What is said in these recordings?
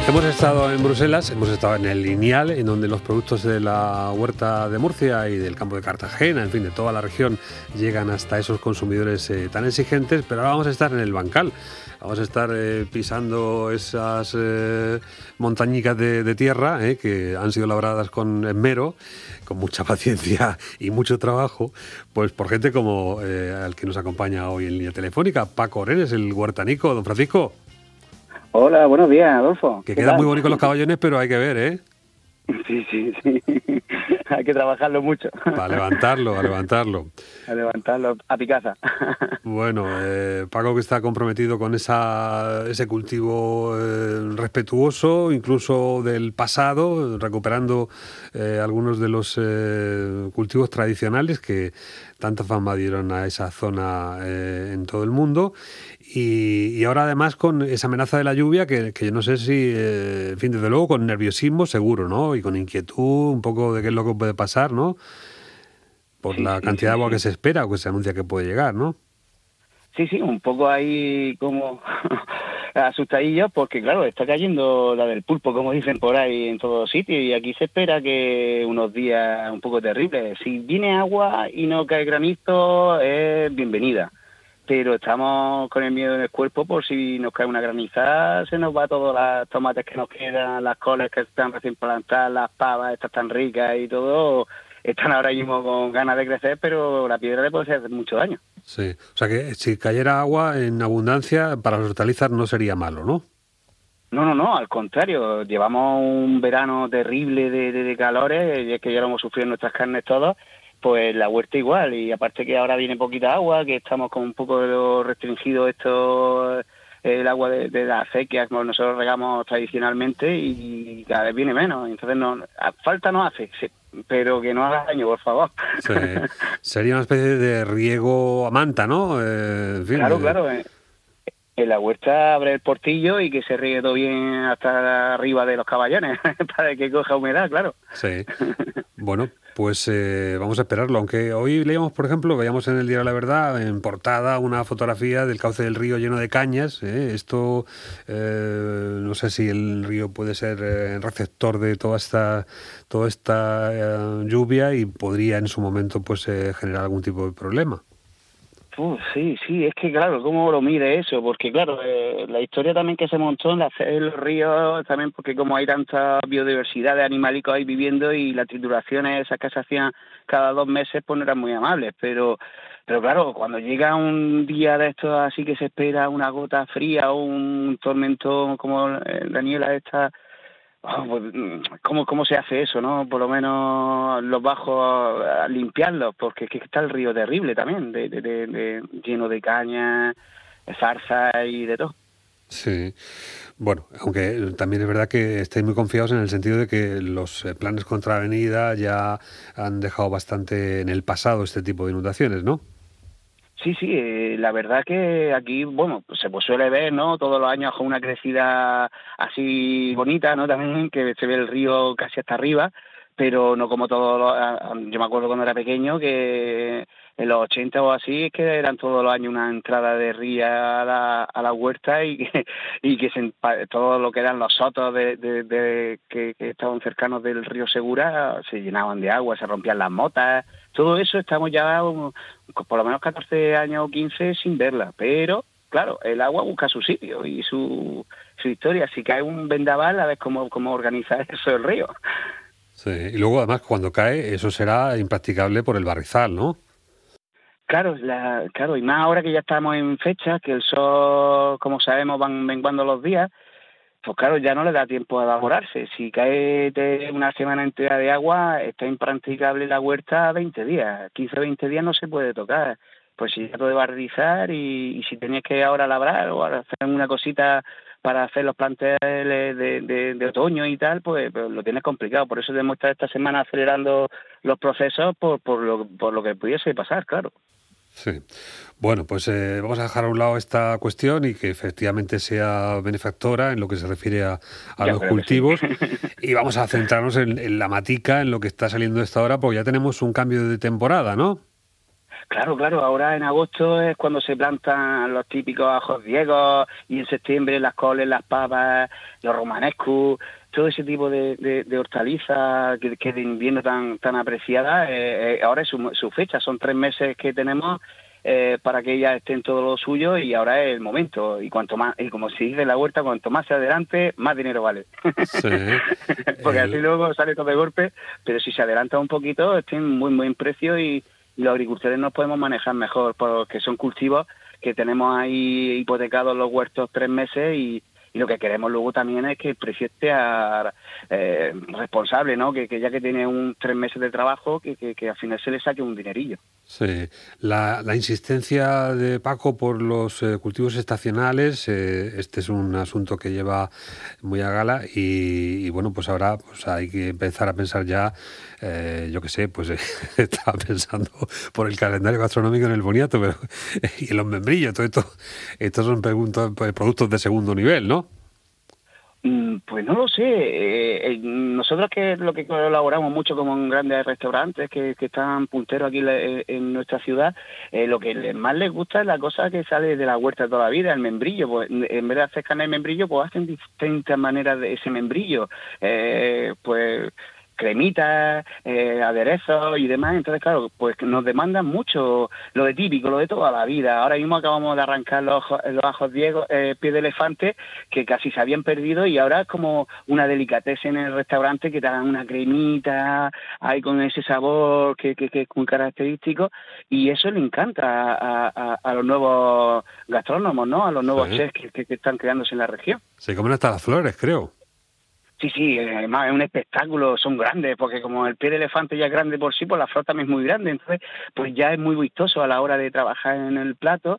Hemos estado en Bruselas, hemos estado en el Lineal, en donde los productos de la huerta de Murcia y del campo de Cartagena, en fin, de toda la región, llegan hasta esos consumidores tan exigentes, pero ahora vamos a estar en el Bancal. Vamos a estar pisando esas montañicas de tierra que han sido labradas con esmero, con mucha paciencia y mucho trabajo, pues por gente como el que nos acompaña hoy en línea telefónica, Paco Orenes, el huertanico. Don Francisco. Hola, buenos días, Adolfo. Que quedan muy bonitos los caballones, pero hay que ver, ¿eh? Sí. Hay que trabajarlo mucho. Para levantarlo. A levantarlo a Picasa. Bueno, Paco, que está comprometido con ese cultivo respetuoso, incluso del pasado, recuperando algunos de los cultivos tradicionales que tanta fama dieron a esa zona en todo el mundo. Y ahora además con esa amenaza de la lluvia que yo no sé si, en fin, desde luego con nerviosismo seguro, ¿no? Y con inquietud un poco de qué es lo que puede pasar, ¿no? Por la cantidad de agua que se espera o que se anuncia que puede llegar, ¿no? Sí, un poco ahí como asustadillos porque, claro, está cayendo la del pulpo, como dicen por ahí en todos sitios, y aquí se espera que unos días un poco terribles. Si viene agua y no cae granizo, es bienvenida. Pero estamos con el miedo en el cuerpo por si nos cae una granizada, se nos va todos los tomates que nos quedan, las coles que están recién plantadas, las pavas, estas tan ricas y todo, están ahora mismo con ganas de crecer, pero la piedra le puede hacer mucho daño. Sí, o sea que si cayera agua en abundancia para las hortalizas no sería malo, ¿no? No, al contrario, llevamos un verano terrible de calores, y es que ya lo hemos sufrido en nuestras carnes todos. Pues la huerta igual, y aparte que ahora viene poquita agua, que estamos con un poco restringido el agua de la acequia, como nosotros regamos tradicionalmente, y cada vez viene menos. Entonces falta no hace, sí, pero que no haga daño, por favor. Sí. Sería una especie de riego a manta, ¿no? En fin, Claro. En la huerta abre el portillo y que se riegue todo bien hasta arriba de los caballones, para que coja humedad, claro. Sí. Bueno, pues vamos a esperarlo. Aunque hoy leíamos, por ejemplo, veíamos en el Diario La Verdad, en portada, una fotografía del cauce del río lleno de cañas. Esto, no sé si el río puede ser receptor de toda esta lluvia y podría en su momento pues generar algún tipo de problema. Sí, es que claro, ¿cómo lo mide eso? Porque claro, la historia también que se montó en los ríos, también porque como hay tanta biodiversidad de animalicos ahí viviendo y las trituraciones esas que se hacían cada 2 meses, pues no eran muy amables, pero claro, cuando llega un día de estos así que se espera una gota fría o un tormento como la niebla esta, pues, ¿cómo se hace eso, no? Por lo menos los bajos a limpiarlos, porque es que está el río terrible también, lleno de cañas, zarzas y de todo. Sí, bueno, aunque también es verdad que estáis muy confiados en el sentido de que los planes contra avenida ya han dejado bastante en el pasado este tipo de inundaciones, ¿no? Sí, la verdad que aquí, bueno, se suele ver, ¿no? Todos los años con una crecida así bonita, ¿no? También que se ve el río casi hasta arriba, pero no como todos los... Yo me acuerdo cuando era pequeño que en los 80 o así es que eran todos los años una entrada de río a la huerta y que todo lo que eran los sotos que estaban cercanos del río Segura se llenaban de agua, se rompían las motas. Todo eso estamos ya por lo menos 14 años o 15 sin verla, pero claro, el agua busca su sitio y su historia. Si cae un vendaval, a ver cómo organizar eso el río. Sí, y luego además cuando cae eso será impracticable por el barrizal, ¿no? Claro, y más ahora que ya estamos en fecha, que el sol, como sabemos, van menguando los días, pues claro, ya no le da tiempo a evaporarse. Si cae una semana entera de agua, está impracticable la huerta 20 días. 15 o 20 días no se puede tocar. Pues si ya todo de barrizar y si tenías que ahora labrar o hacer una cosita para hacer los planteles de otoño y tal, pues lo tienes complicado. Por eso debemos estar esta semana acelerando los procesos por lo que pudiese pasar, claro. Sí. Bueno, pues vamos a dejar a un lado esta cuestión y que efectivamente sea benefactora en lo que se refiere a los cultivos y vamos a centrarnos en la matica, en lo que está saliendo de esta hora, porque ya tenemos un cambio de temporada, ¿no? Claro, claro, ahora en agosto es cuando se plantan los típicos ajos diegos y en septiembre las coles, las papas, los romanescus, todo ese tipo de hortalizas que de invierno tan apreciadas, ahora es su fecha, son 3 meses que tenemos para que ellas estén todo lo suyo y ahora es el momento. Y cuanto más, y como se dice en la huerta, cuanto más se adelante, más dinero vale. Sí. Porque así luego sale todo de golpe, pero si se adelanta un poquito, tienen muy buen precio y los agricultores nos podemos manejar mejor, porque son cultivos que tenemos ahí hipotecados los huertos 3 meses y lo que queremos luego también es que el precio esté responsable, ¿no? Que ya que tiene 3 meses de trabajo, que al final se le saque un dinerillo. Sí, la insistencia de Paco por los cultivos estacionales, este es un asunto que lleva muy a gala y bueno, pues ahora pues hay que empezar a pensar ya, yo qué sé, pues estaba pensando por el calendario gastronómico en el boniato, pero y en los membrillos, todo esto, estos son productos de segundo nivel, ¿no? Pues no lo sé. Nosotros que lo que colaboramos mucho con grandes restaurantes que están punteros aquí en nuestra ciudad, lo que más les gusta es la cosa que sale de la huerta toda la vida, el membrillo. Pues en vez de hacer carne de membrillo, pues hacen distintas maneras de ese membrillo. Pues cremitas, aderezos y demás. Entonces, claro, pues nos demandan mucho lo de típico, lo de toda la vida. Ahora mismo acabamos de arrancar los ajos diegos, pie de elefante, que casi se habían perdido y ahora es como una delicatessen en el restaurante que te dan una cremita, ahí con ese sabor que es muy característico y eso le encanta a los nuevos gastrónomos, ¿no? A los nuevos Sí. chefs que están creándose en la región. Se comen hasta las flores, creo. Sí, además es un espectáculo, son grandes, porque como el pie de elefante ya es grande por sí, pues la flor también es muy grande, entonces pues ya es muy vistoso a la hora de trabajar en el plato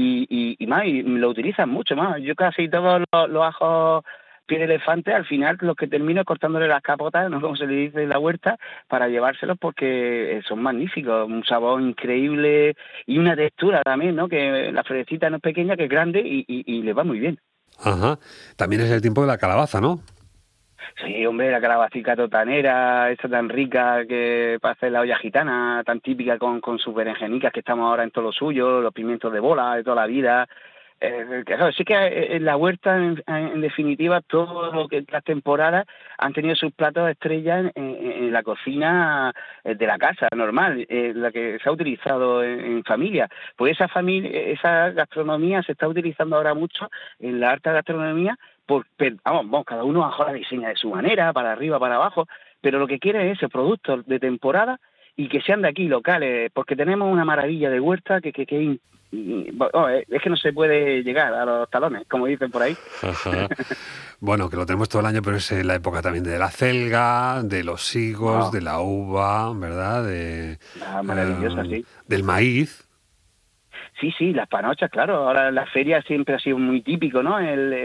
y lo utilizan mucho más. Yo casi todos los ajos pie de elefante, al final los que termino es cortándole las capotas, no como se le dice en la huerta, para llevárselos porque son magníficos, un sabor increíble y una textura también, ¿no? Que la florecita no es pequeña, que es grande y le va muy bien. Ajá. También es el tiempo de la calabaza, ¿no? Sí, hombre, la calabacica totanera, esta tan rica que para hacer la olla gitana, tan típica con sus berenjenicas que estamos ahora en todo lo suyo, los pimientos de bola de toda la vida. Claro, sí que en la huerta, en definitiva, todo lo que las temporadas han tenido sus platos estrellas en la cocina de la casa normal, la que se ha utilizado en familia. Pues esa gastronomía se está utilizando ahora mucho en la alta gastronomía. Vamos, cada uno ahora diseña de su manera, para arriba, para abajo, pero lo que quiere es ese producto de temporada y que sean de aquí, locales, porque tenemos una maravilla de huerta que es que no se puede llegar a los talones, como dicen por ahí. Ajá. Bueno, que lo tenemos todo el año, pero es la época también de la selga, de los higos, de la uva, ¿verdad? Maravillosa, sí. Del maíz. Sí, las panochas, claro. Ahora la feria siempre ha sido muy típico, ¿no?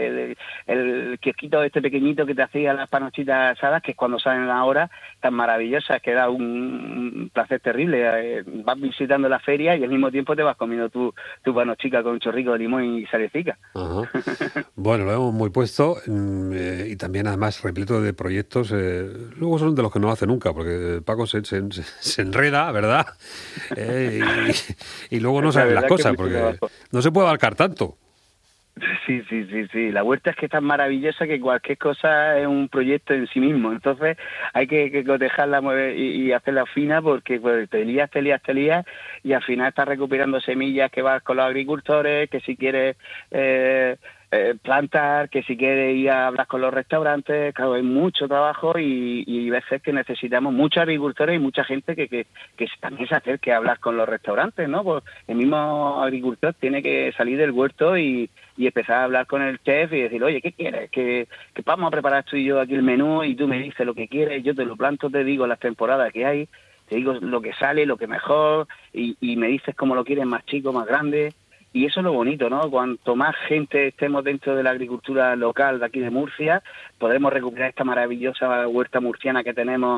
El kiosquito este pequeñito que te hacía las panochitas asadas, que es cuando salen ahora, tan maravillosas, que da un placer terrible. Vas visitando la feria y al mismo tiempo te vas comiendo tu panochica con un chorrico de limón y salecita. Ajá. Bueno, lo hemos muy puesto y también además repleto de proyectos. Luego son de los que no hace nunca, porque Paco se enreda, ¿verdad? Y luego no saben las cosas, porque no se puede abarcar tanto. Sí. La huerta es que es tan maravillosa que cualquier cosa es un proyecto en sí mismo. Entonces hay que cotejarla y hacerla fina porque pues, te lías y al final estás recuperando semillas que vas con los agricultores, que si quieres plantar, que si quieres ir a hablar con los restaurantes. Claro, hay mucho trabajo y veces que necesitamos muchos agricultores y mucha gente que también se acerque a hablar con los restaurantes, ¿no? Pues el mismo agricultor tiene que salir del huerto y empezar a hablar con el chef y decir, oye, ¿qué quieres? Que vamos a preparar tú y yo aquí el menú y tú me dices lo que quieres, yo te lo planto, te digo las temporadas que hay, te digo lo que sale, lo que mejor y me dices cómo lo quieres, más chico, más grande. Y eso es lo bonito, ¿no? Cuanto más gente estemos dentro de la agricultura local de aquí de Murcia, podremos recuperar esta maravillosa huerta murciana que tenemos,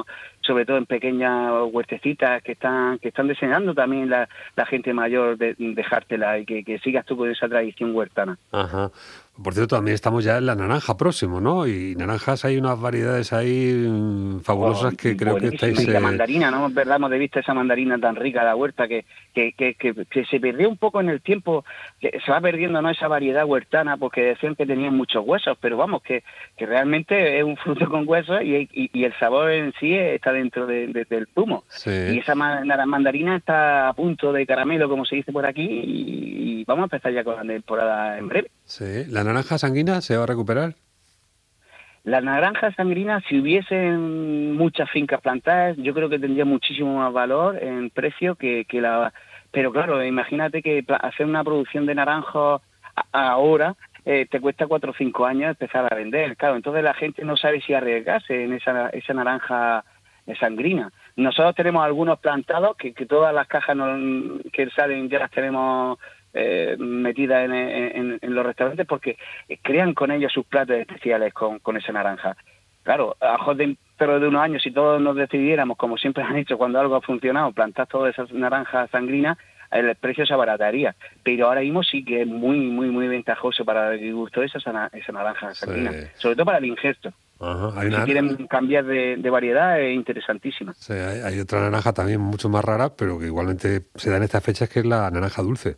sobre todo en pequeñas huertecitas que están deseando también la gente mayor dejártela y que sigas tú con esa tradición huertana. Ajá. Por cierto, también estamos ya en la naranja próximo, ¿no? Y naranjas hay unas variedades ahí fabulosas que creo que Buenísima. estáis... Y la mandarina, no perdamos de vista esa mandarina tan rica de la huerta que se perdió un poco en el tiempo, que se va perdiendo, ¿no?, esa variedad huertana, porque decían que tenían muchos huesos, pero vamos, que realmente es un fruto con huesos y el sabor en sí está dentro del zumo. Sí. Y esa mandarina está a punto de caramelo, como se dice por aquí, y vamos a empezar ya con la temporada en breve. Sí. ¿La naranja sanguina se va a recuperar? Las naranjas sangrinas, si hubiesen muchas fincas plantadas, yo creo que tendría muchísimo más valor en precio que la... Pero claro, imagínate que hacer una producción de naranjos ahora te cuesta 4 o 5 años empezar a vender. Claro, entonces la gente no sabe si arriesgarse en esa naranja sangrina. Nosotros tenemos algunos plantados que todas las cajas que salen ya las tenemos metidas en los restaurantes, porque crean con ellos sus platos especiales con esa naranja. Claro, a ojos pero de unos años, si todos nos decidiéramos, como siempre han hecho cuando algo ha funcionado, plantar todas esas naranjas sangrinas, el precio se abarataría. Pero ahora mismo sí que es muy, muy, muy ventajoso para el agricultor esa naranja sangrina, sí, sobre todo para el injerto. Ajá. Si quieren cambiar de variedad, es interesantísima. Sí, hay otra naranja también mucho más rara, pero que igualmente se da en estas fechas, que es la naranja dulce.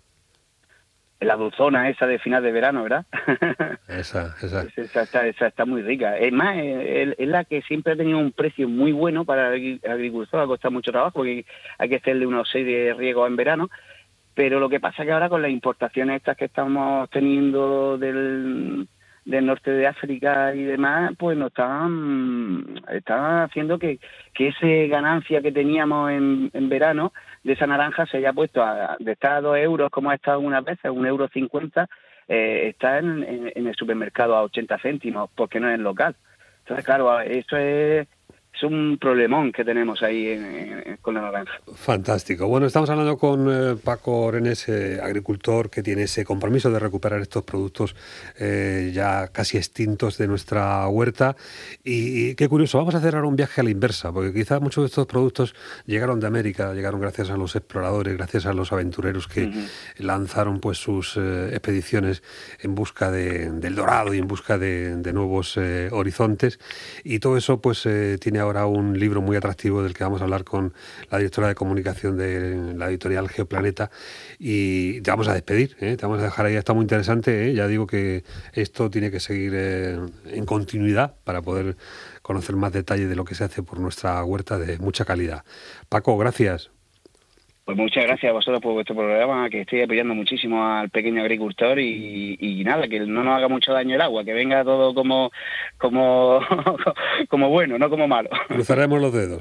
La dulzona esa de final de verano, ¿verdad? Esa está muy rica. Es más, es la que siempre ha tenido un precio muy bueno para el agricultor. Ha costado mucho trabajo porque hay que hacerle unos 6 de riego en verano. Pero lo que pasa es que ahora con las importaciones estas que estamos teniendo del norte de África y demás, pues nos están haciendo que esa ganancia que teníamos en verano de esa naranja se haya puesto de estar a 2 euros, como ha estado unas veces, 1,50 €, está en el supermercado a 80 céntimos, porque no es local. Entonces, claro, eso es un problemón que tenemos ahí con la naranja. Fantástico. Bueno, estamos hablando con Paco Orenes, agricultor que tiene ese compromiso de recuperar estos productos ya casi extintos de nuestra huerta. Y qué curioso, vamos a hacer ahora un viaje a la inversa, porque quizás muchos de estos productos llegaron de América, llegaron gracias a los exploradores, gracias a los aventureros que lanzaron pues sus expediciones en busca del dorado y en busca de nuevos horizontes. Y todo eso pues tiene ahora un libro muy atractivo del que vamos a hablar con la directora de comunicación de la editorial Geoplaneta, y te vamos a despedir, te vamos a dejar ahí. Está muy interesante, ya digo que esto tiene que seguir en continuidad para poder conocer más detalle de lo que se hace por nuestra huerta de mucha calidad. Paco, gracias. Pues muchas gracias a vosotros por vuestro programa, que estoy apoyando muchísimo al pequeño agricultor y nada, que no nos haga mucho daño el agua, que venga todo como bueno, no como malo. Cruzaremos los dedos.